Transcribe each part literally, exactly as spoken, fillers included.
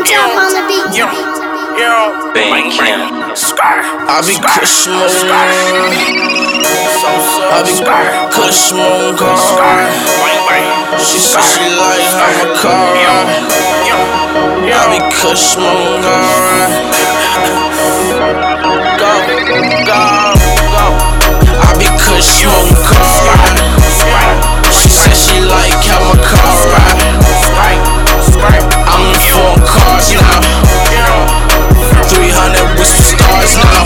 Jump on the beat. Yo, yo, bang, bang, scar. I be kush smoking. I be kush smoking. She said she like how my car ride. I be kush smoking. Go, go, go. I be kush smoking car ride. She said she like how my car ride. I'm in foreign cars now. three hundred with some stars now.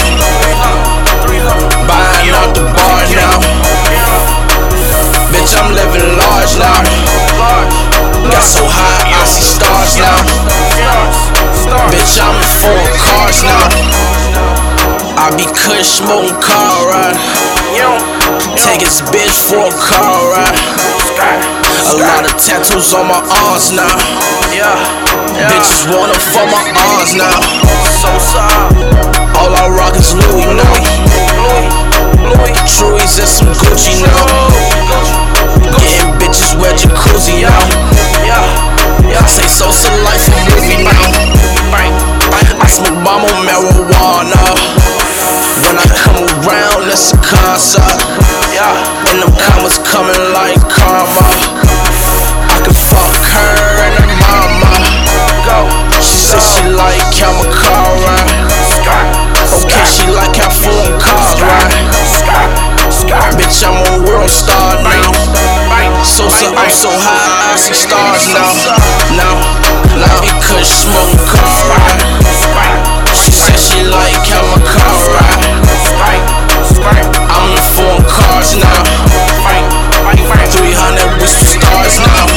Buying out the bar now. Bitch, I'm living large now. Got so high, I see stars now. Bitch, I'm in foreign cars now. I be kush smoking car ride. Take his bitch for a car ride. A lot of tattoos on my arms now. Yeah, yeah. Bitches want them for my arms now. So sorry. All I rock is Louis now. Louis, Louis, Truies and some Gucci now. Getting bitches wet jacuzzi now. Yeah, yeah. Say Sosa life a movie now. I smoke bomb on marijuana. When I come around, it's a concert. Yeah, and them commas coming like karma. I can fuck her and her mama. Go. She said she like how my car ride. Okay, she like how foreign cars ride. Bitch, I'm a world star now. So, so I'm so high, I see stars now. Now, now I be kush smoking car ride. She said she like how my car ride. I'm in foreign cars now. three hundred with some stars now.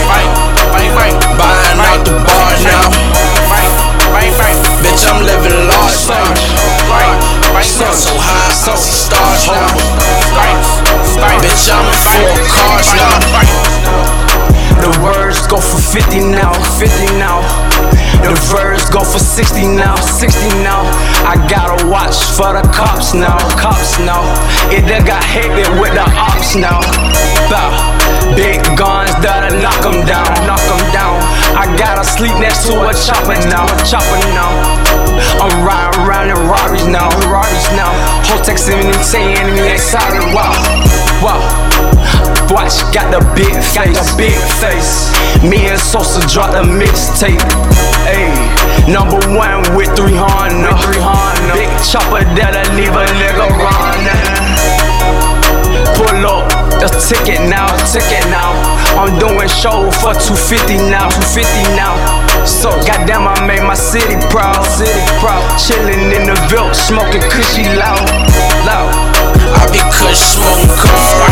Buying out the bar now. Bitch, I'm living large now. So high, I see stars now. Bitch, I'm in foreign cars now. The words go for fifty now, fifty now. The verse go for sixty now, sixty now. I gotta watch for the cops now, cops now. It done got hectic with the ops now. Bow. Big guns that'll knock 'em down, knock 'em down. I gotta sleep next to a chopper now, chopper now. I'm riding around in Rarries now, Rarries now. Whole texting me saying me excited, wow, wow. Watch, got the big face, got the big face. Me and Sosa dropped a mixtape. Ayy, number one with three hundred, three hundred. Big chopper that'll leave a nigga running. Pull up, the ticket now, ticket now. I'm doing show for two fifty now, two fifty now. So goddamn, I made my city proud, city proud. Chillin' in the Ville, smoking cushy loud, loud. I be kush smoking car.